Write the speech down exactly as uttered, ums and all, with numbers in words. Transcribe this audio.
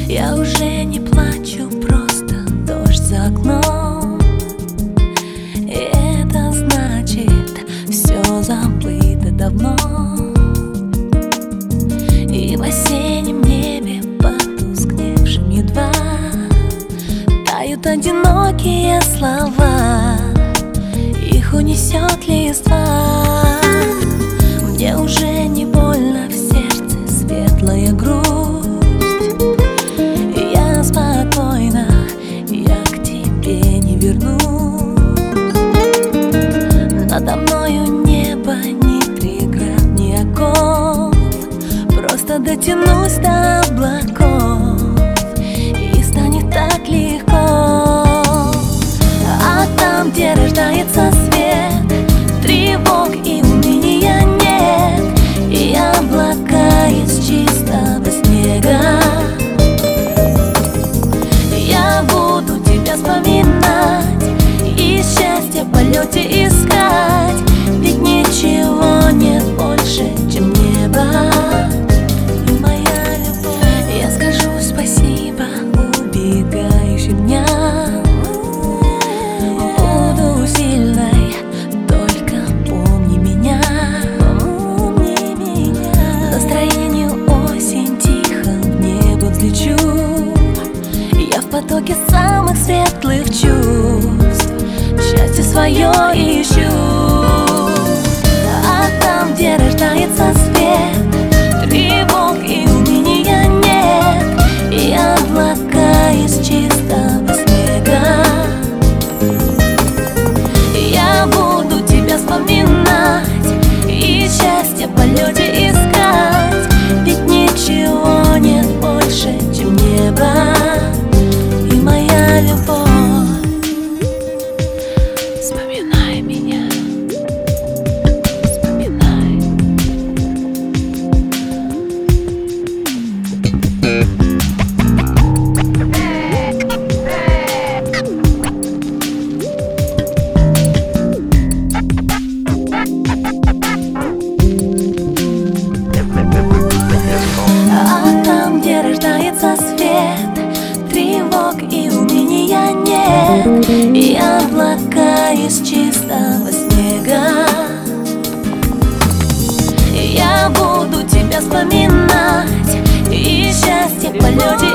Я уже не плачу, просто дождь за окном. И это значит, все забыто давно. И в осеннем небе, потускневшем едва, тают одинокие слова, их унесет листва. Мне уже не больно, в сердце светлая грусть. Я спокойна, я к тебе не вернусь. Надо мною небо, ни преград, ни оков. Просто дотянусь до облаков, и станет так легко. А там, где рождается свет, тревог и уныния нет, и облака из чистого снега. Я буду тебя вспоминать и счастье в полете искать, ведь ничего нет больше, чем небо. И моя любовь, я скажу спасибо убегающим дням. Буду сильной, только помни меня. Помни меня. Настроению осень, тихо в небо взлечу. Я в потоке самых светлых чувств счастье свое ищу. А там, где рождается свет, тревог и уныния нет, и облака из чистого снега. Я буду тебя вспоминать и счастье в полете искать, ведь ничего нет больше, чем небо. И моя любовь, вспоминай меня, вспоминай. А там, где рождается свет, тревог и уныния нет, и облака из чистого снега. Я буду тебя вспоминать и счастье в полете